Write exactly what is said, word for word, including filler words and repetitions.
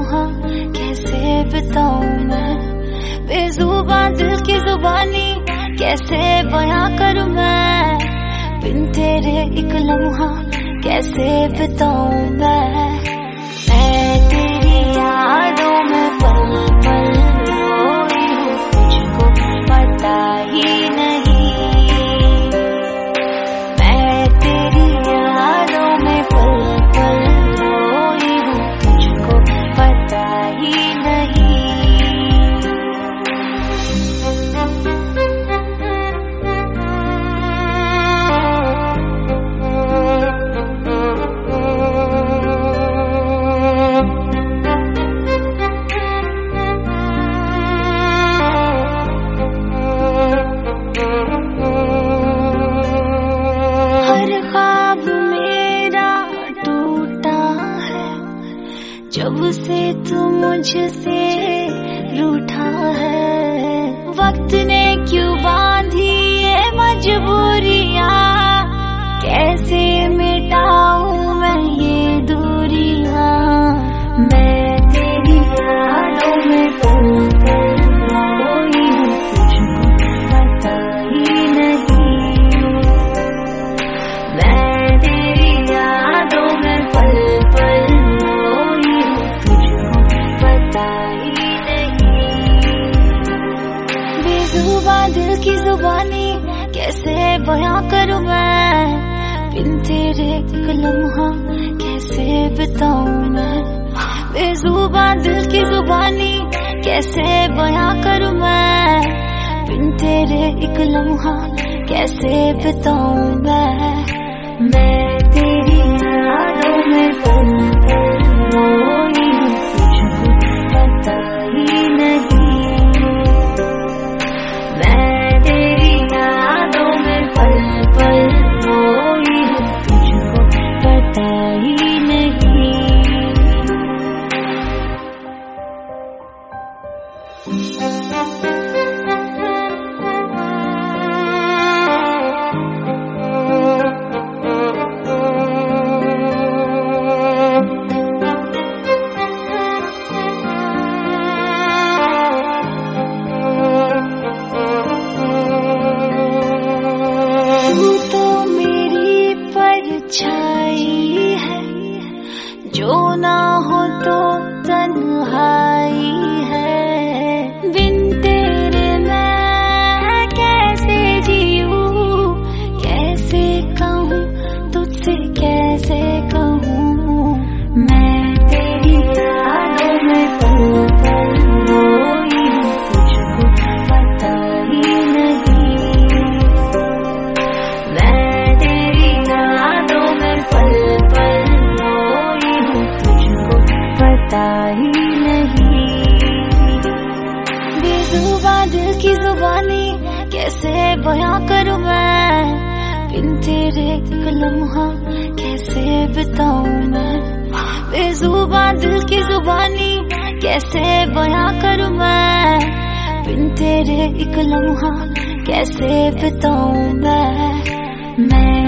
लम्हा कैसे बिताऊं मैं, बेजुबान दिल की जुबानी कैसे बयां करूं मैं, बिन तेरे एक लम्हा कैसे बिताऊं मैं। मैं तेरी यादों में पल पल रोई हूँ, तुझको पता ही नहीं। मैं तेरी यादों में पल पल रोई हूँ, तुझको पता ही नहीं। जब से तू मुझसे रूठा है, वक्त ने क्यों बांधी ये मजबूरियां, कैसे मिटाऊं मैं ये दूरियां। मैं तेरी यादों में पल पल रोई हूँ, तुझको पता ही नहीं। मैं तेरी यादों में पल पल दिल की जुबानी कैसे बयां करूं मैं, बिन तेरे एक लम्हा कैसे बिताऊं मैं। बेजुबान दिल की जुबानी कैसे बयां करूं मैं, बिन तेरे एक लम्हा कैसे बिताऊं मैं। मैं तेरी यादों में पल पल रोई हूँ, तुझको पता ही नहीं। छाई है जो ना हो तो तन्हाई है, बिन तेरे मैं कैसे जीऊं, कैसे कहूँ तुझसे कैसे कहूँ। मैं तेरी यादों में पल पल रोई हूँ, तुझको पता ही नहीं। मैं तेरी यादों में पल पल रोई हूँ, तुझको पता ही नहीं। बेजुबान दिल की जुबानी कैसे बयां करूं मैं, बिन तेरे एक लम्हा कैसे बिताऊं मैं। बेजुबान दिल की जुबानी कैसे बयां करूं मैं, बिन तेरे एक लम्हा कैसे बिताऊं मैं। मैं